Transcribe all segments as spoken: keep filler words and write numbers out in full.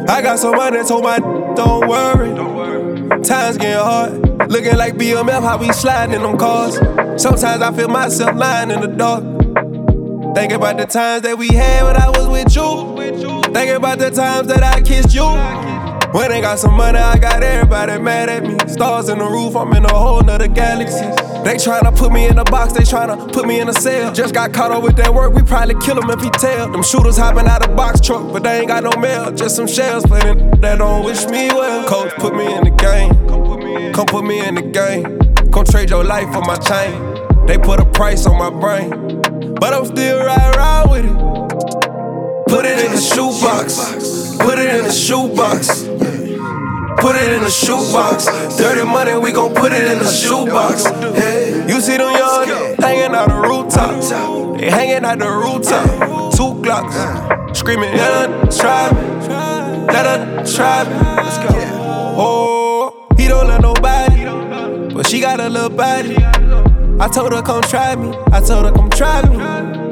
I got some money, told my don't worry. Times getting hard, looking like B M F, how we sliding in them cars. Sometimes I feel myself lying in the dark. Thinking about the times that we had when I was with you. Thinking about the times that I kissed you. When I got some money, I got everybody mad at me. Stars in the roof, I'm in a whole nother galaxy. They tryna put me in a box, they tryna put me in a cell. Just got caught up with that work, we probably kill him if he tell. Them shooters hopping out of box truck, but they ain't got no mail. Just some shells, but that don't wish me well. Coach, put me in the game. Come put me in the game. Come trade your life for my chain. They put a price on my brain, but I'm still riding around with it. Put it in the shoebox. Put it in the shoebox. Put it in the shoebox. Dirty money, we gon' put it in the shoebox. Hey, you see them young hanging out the rooftop. They hanging out the rooftop. Two Glocks screaming, let her try me. Let her try me. Oh, he don't love nobody, but she got a little body. I told her come try me. I told her come try me.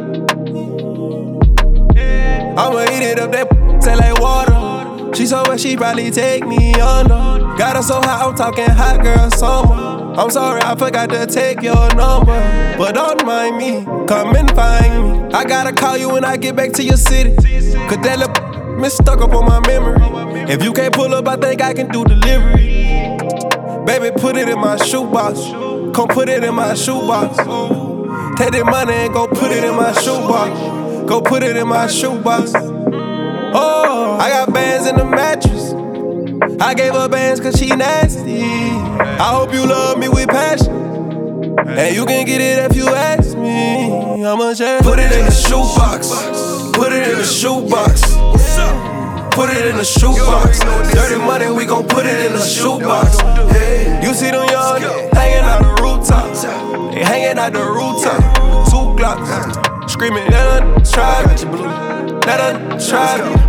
I'ma eat it up, that taste like water. She so wet, she probably take me under. Got her so hot, I'm talking hot girl summer. I'm sorry, I forgot to take your number, but don't mind me, come and find me. I gotta call you when I get back to your city, cause that little miss stuck up on my memory. If you can't pull up, I think I can do delivery. Baby, put it in my shoebox. Come put it in my shoebox. Take that money and go put it in my shoebox. Go put it in my shoebox. Oh, I got bands in the mattress. I gave her bands cause she nasty. I hope you love me with passion, and you can get it if you ask me. I'ma share. Put it in the shoebox. Put it in the shoebox. Put it in the shoebox. Dirty money, we gon' put it in the shoebox. Hey, you see them young hanging out the rooftop. They hanging out the rooftop. Two Glocks screaming, let her try me. Let her try me.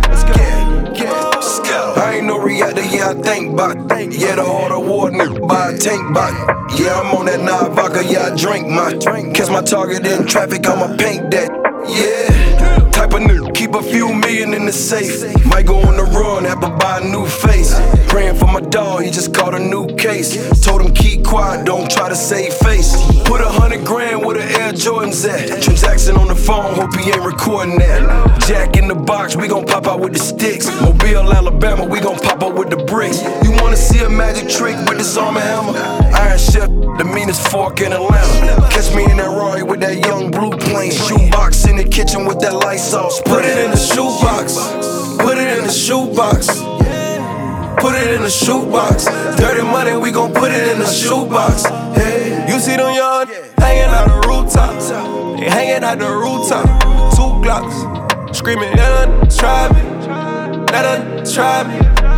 I ain't no reactor, yeah, I think bout it. Yeah, the order war, nigga, buy a tank bout it. Yeah, I'm on that nine vodka, yeah, I drink my. Catch my target in traffic, I'ma paint that. Yeah, type of nigga, keep a few million in the safe. Might go on the run, have to buy a new face. Praying for my dog, he just caught a new case. Told him keep quiet, don't try to save face. Put a hundred grand where the Air Jordans at. Transaction on the phone, hope he ain't recording that. Jack in the box, we gon' pop out with the sticks. Mobile, Alabama, we gon' pop out with the bricks. You wanna see a magic trick with this arm and hammer? Iron Chef, the meanest fork in Atlanta. Catch me in that Rory with that young blue plane. Shoebox in the kitchen with that light sauce. Put it in the shoebox. Put it in the shoebox. Put it in the shoebox. Dirty money, we gon' put it in the shoebox. Hey, you see them young hanging out the rooftop. They hanging out the rooftop. Two Glocks screaming, let her try me. Let her try me.